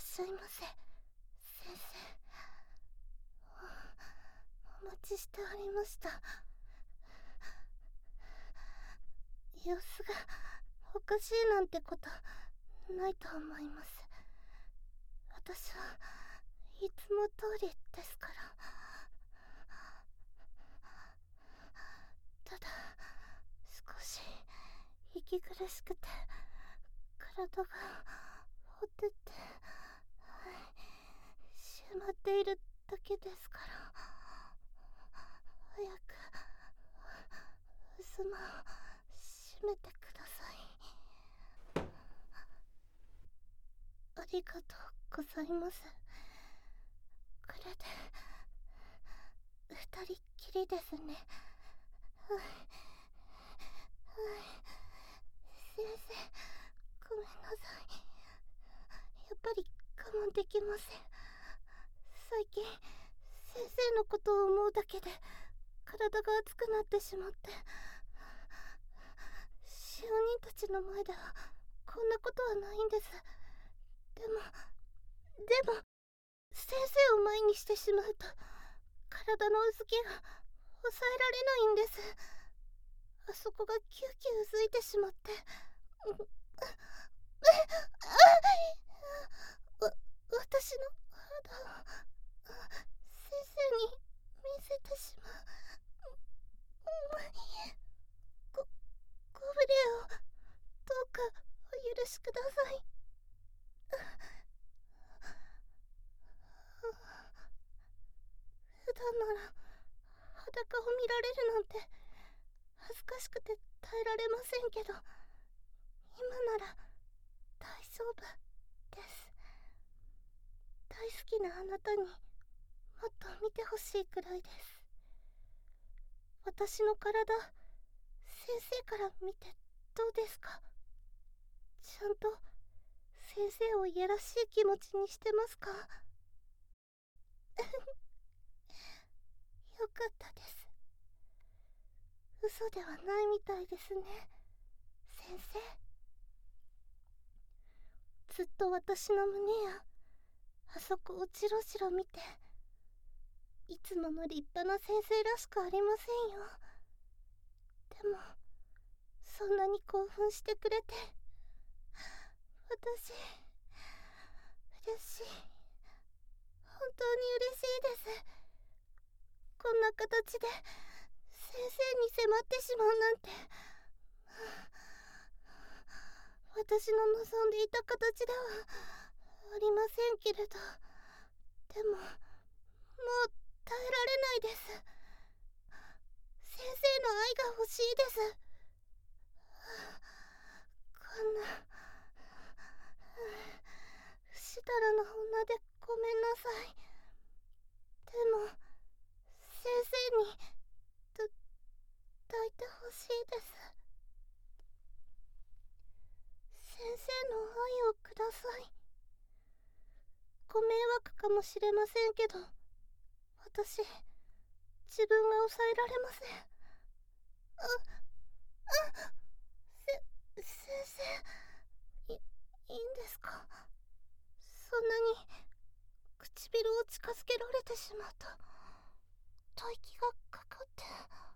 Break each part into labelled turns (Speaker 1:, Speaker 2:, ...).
Speaker 1: しゃいませ、先生。お待ちしておりました。様子がおかしいなんてことないと思います。私はいつも通りですから。ただ少し息苦しくて体がほてってしまっているだけですから。早く襖を閉めてください。ありがとうございます。これで二人っきりですね。先生、ごめんなさい。やっぱり我慢できません。最近先生のことを思うだけで体が熱くなってしまって。使用人たちの前ではこんなことはないんです。でも先生を前にしてしまうと体のうずきが抑えられないんです。あそこがキューキューうずいてしまって。私の肌を先生に見せてしまう。ご無礼をどうかお許しください。普段なら裸を見られるなんて恥ずかしくて耐えられませんけど、今なら大丈夫です。大好きなあなたにもっと見てほしいくらいです。私の体、先生から見てどうですか？ちゃんと先生をいやらしい気持ちにしてますか？よかったです。嘘ではないみたいですね、先生。ずっと私の胸やあそこをチロチロ見て、いつもの立派な先生らしくありませんよ。でもそんなに興奮してくれて私嬉しい。本当に嬉しいです。こんな形で先生に迫ってしまうなんて。私の望んでいた形ではありませんけれど、でももう耐えられないです。先生の愛が欲しいです。こんな不死だらな女でごめんなさい。でも先生に抱いてほしいです。先生の愛をください。ご迷惑かもしれませんけど、私自分が抑えられません。先生、いいんですか？そんなに唇を近づけられてしまうと吐息がかかって。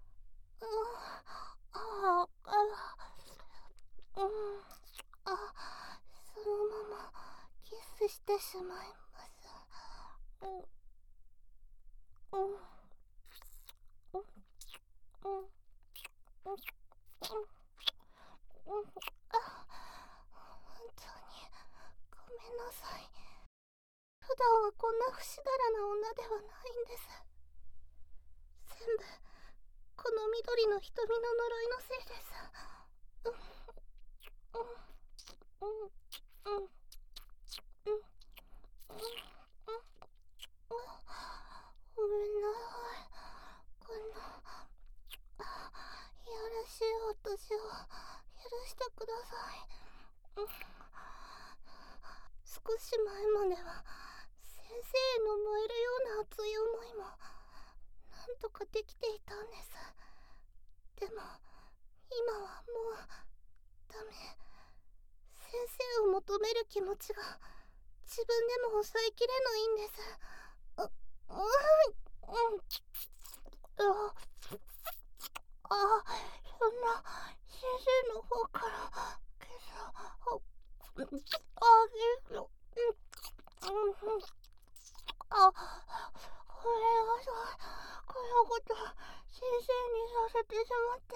Speaker 1: そのままキスしてしまいます。本当にごめんなさい。普段はこんな不死だらな女ではないんです。全部この緑の瞳の呪いのせいです。ごめんなさい。こんないやらしい私を許してください。少し前までは先生への燃えるような熱い思いもなんとかできていたんです。でも今はもうダメ。先生を求める気持ちが自分でも抑えきれないんです。そんな先生の方から今朝これはさ、このこと先生にさせてしまって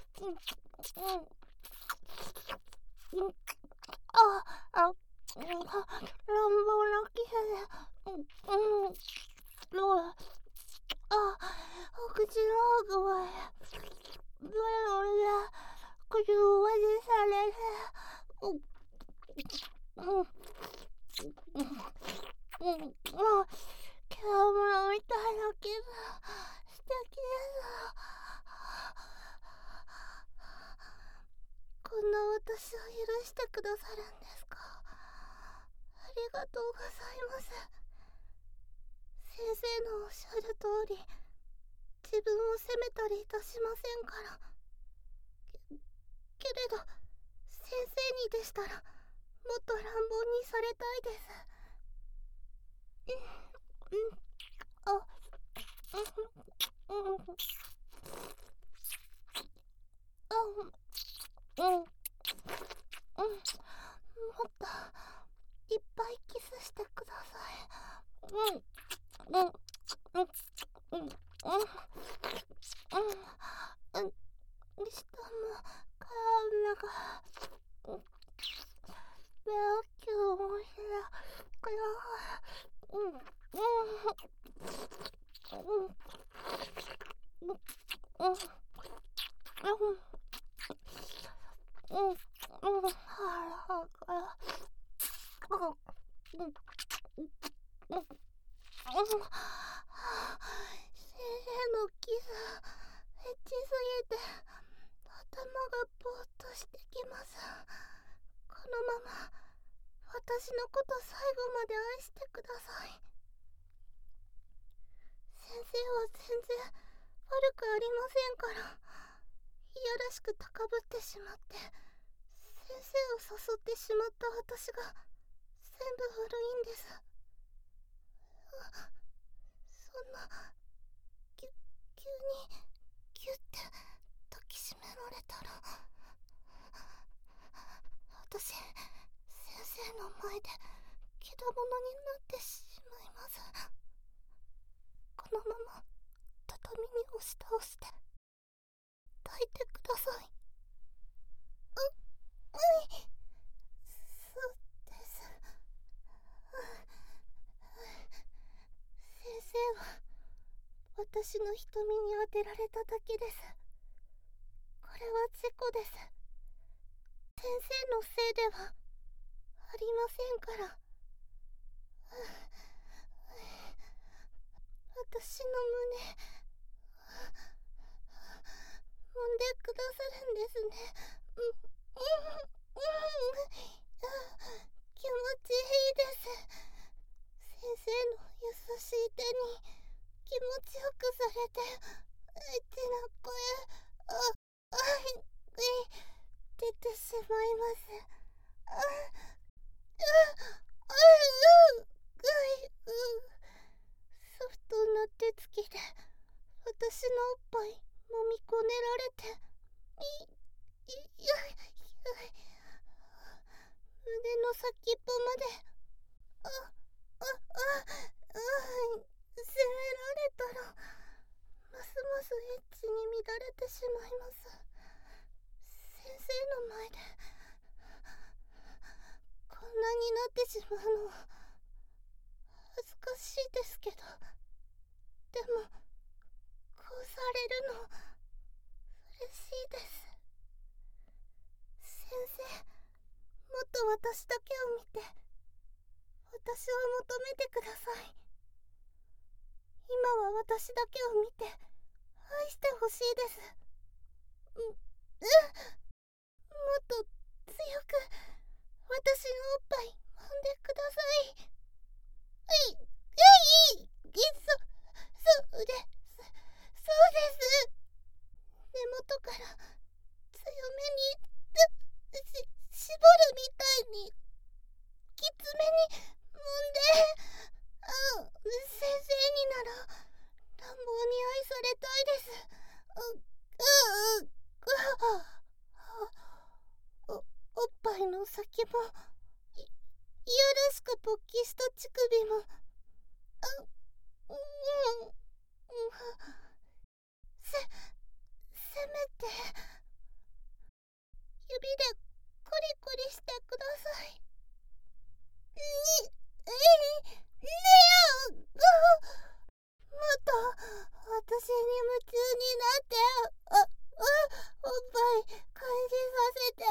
Speaker 1: 乱暴なキスでお口の奥まで俺が口をまでされてキャラムみたいなキス素敵です。こんな私を許してくださるんですか。ありがとうございます。先生のおっしゃる通り自分を責めたりいたしませんから。けれど先生にでしたらもっと乱暴にされたいです。もっといっぱいキスしてください。下も体がベロキューもしなく先生のキスエッチすぎて頭がぼーっとしてきます。このまま私のこと最後まで愛してください。先生は全然悪くありませんから。いやらしく高ぶってしまって先生を誘ってしまった私が全部悪いんです。そんな急にギュッて抱きしめられたら私先生の前でけだものになってしまいます。このまま畳に押し倒して抱いてください。そうです。先生は私の瞳に当てられただけです。これは事故です。先生のせいではありませんから。私の胸揉んでくださるんですね。気持ちいいです。先生の優しい手に気持ちよくされてエッチな声出てしまいます。ソフトな手つきで私のおっぱい揉みこねられて胸の先っぽまで責められたらますますエッチに乱れてしまいます。先生の前でこんなになってしまうのは恥ずかしいですけど、でもこうされるの嬉しいです。先生、もっと私だけを見て私を求めてください。今は私だけを見て愛してほしいです。もっと強く私のおっぱい揉んでください。そうです。根元から強めに絞るみたいにきつめに揉ん先もいやらしく勃起した乳首もせめて指でコリコリしてください。レアもっと私に夢中になっておっぱい感じさせて。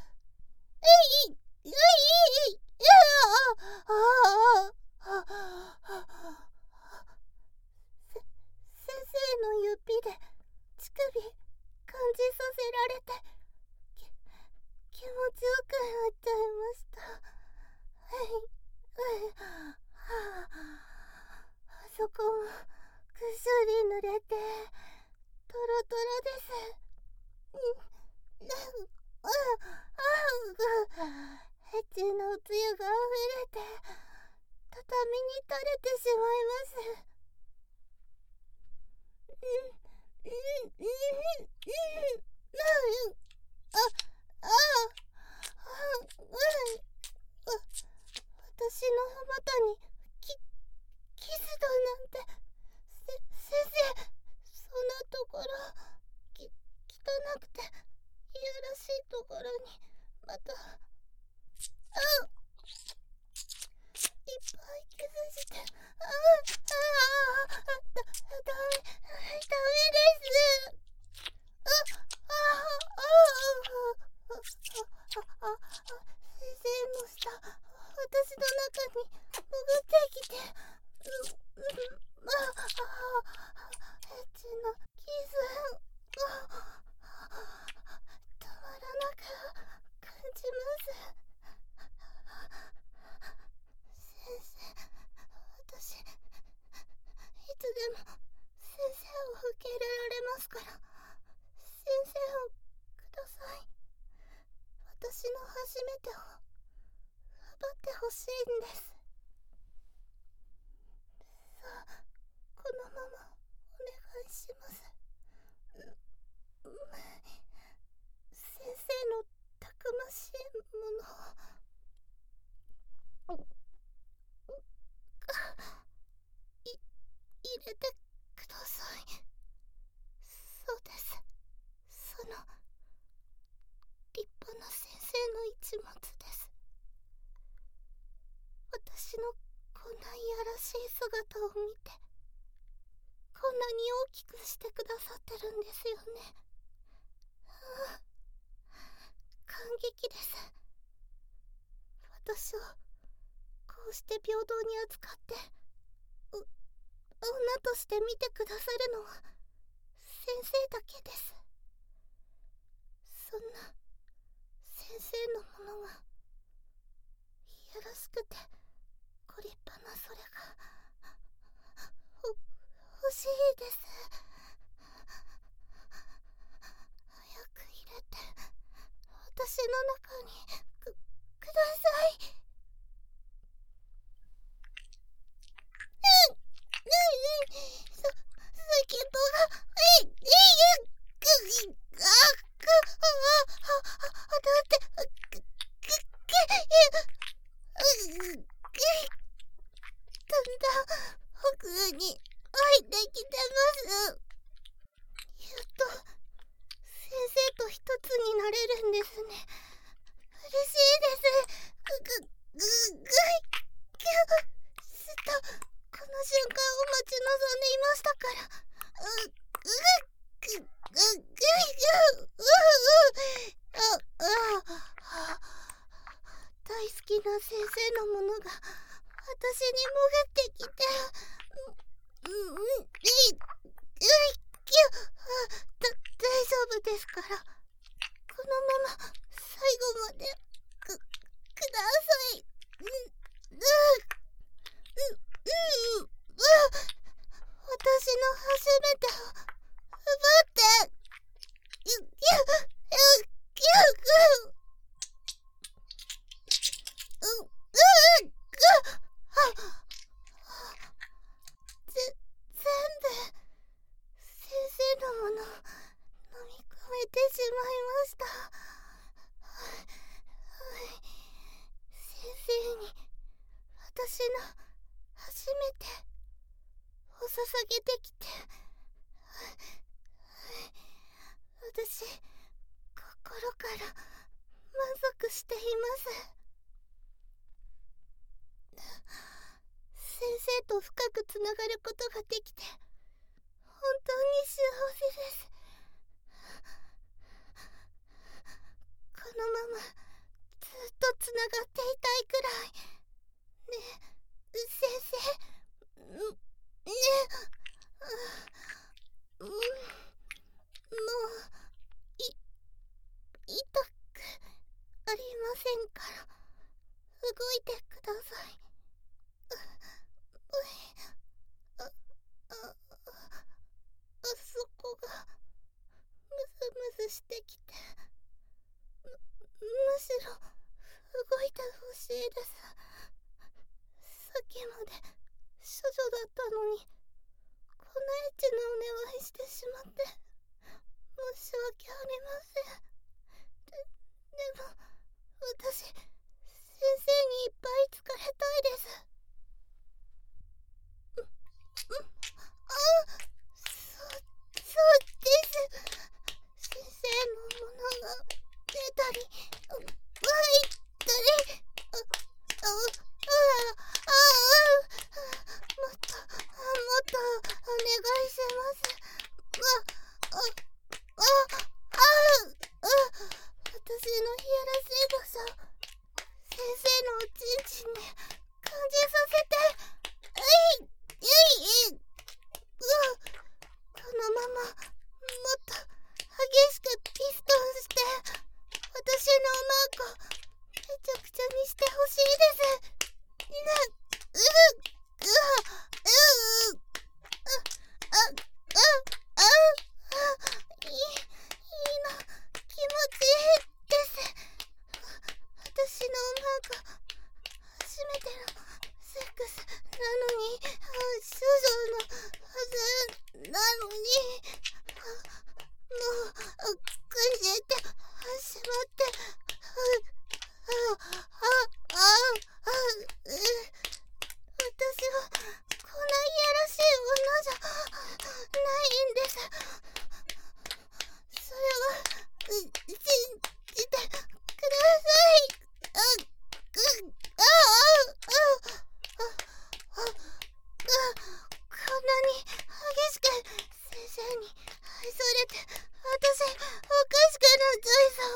Speaker 1: 先生の指で乳首感じさせられて気持ちよくなっちゃいました。あそこもぐっしょり濡れてトロトロです。エッチなおつゆがあふれて畳に垂れてしまいます。私の股にキスだなんて。先生、そんなところ汚くていやらしいところにまたいっぱいキスして。ダメです。先生の舌、私の中に潜ってきて、エッチなキスたまらなく感じます。先生、私いつでも先生を受け入れられますから、先生をください。私の初めてを奪ってほしいんです。さあ、このままお願いします。先生のたくましいものを入れてください。そうです。その立派な先生の一物です。私のこんないやらしい姿を見てこんなに大きくしてくださってるんですよね。感激です。私をこうして平等に扱って女として見てくださるのは先生だけです。そんな先生のものがいやらしくてご立派なそれが欲しいです。早く入れて私の中にください。先っぽがだってだんだん奥に入ってきてます。やっと先生と一つになれるんですね。嬉しいです。この瞬間を待ち望んでいましたから。大好きな先生のものが私に潜ってきて、大丈夫ですから、このまま最後までください。私の初めてを奪って。全部先生のものを飲み込めてしまいました。 の初めてを捧げてきて、私心から満足しています。先生と深くつながることができて本当に幸せです。このままずっとつながっていたいくらいね。先生、ね。もう痛くありませんから動いてください。あそこがムズムズしてきて、むしろ動いてほしいです。さっきまで処女だったのにこんなエッチなお願いしてしまって申し訳ありません。でも私、先生にいっぱい疲れたいです。そうです。先生のものが出たり入ったり、もっとお願いします。私のいやらしい場所、先生のおちんちんに感じさせて。このままもっと激しくピストンして私のおまんこめちゃくちゃにしてほしいです。いいの、気持ちいいです。私のおまんこ初めてのセックスなのに、処女のはずなのに、もうくじいてしまって、私はこんないやらしい女じゃないんです。それは信じてください。こんなに激しく先生に愛されて私おかしくなっちゃいそう。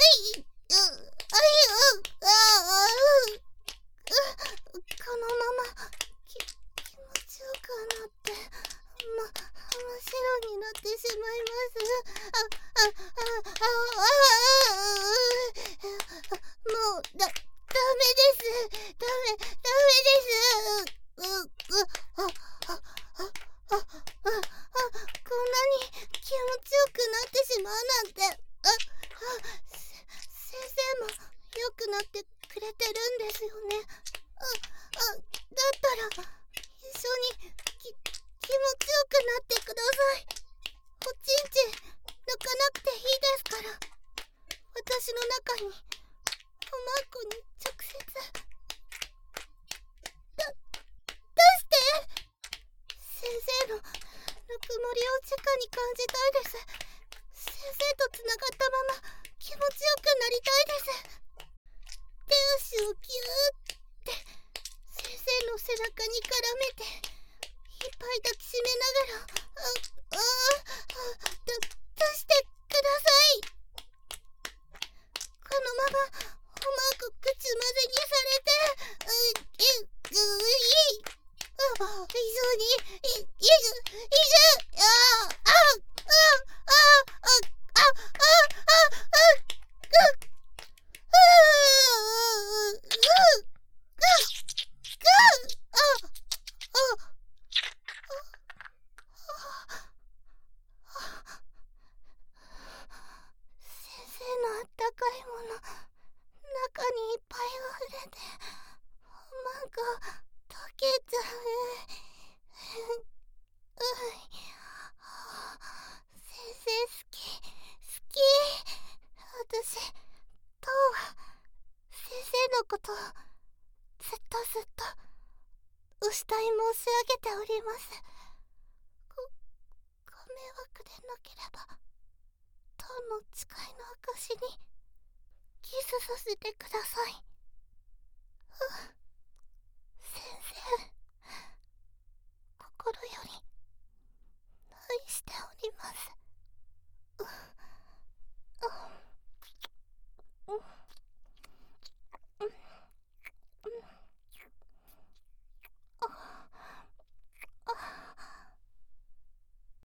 Speaker 1: このまま気持ちよくなって真っ白になってしまいます。もうダメです。ダメです。こんなに気持ちよくなってしまうなんて。先生も良くなってくれてるんですよね。だったら一緒に気持ちよくなってください。おちんちん抜かなくていいですから、私の中におまんこに直接出して先生のぬくもりを直に感じたいです。先生とつながったまま気持ちよくなりたいです。手足をギューって先生の背中に絡めていっぱい抱きしめながら出してください。このままおまんこ口まぜにされて一緒に先生のあったかいもの中にいっぱい溢れておまんこ溶けちゃう。先生好き。私とうは先生のことをずっと申し上げております。ご迷惑でなければ当の誓いの証にキスさせてください。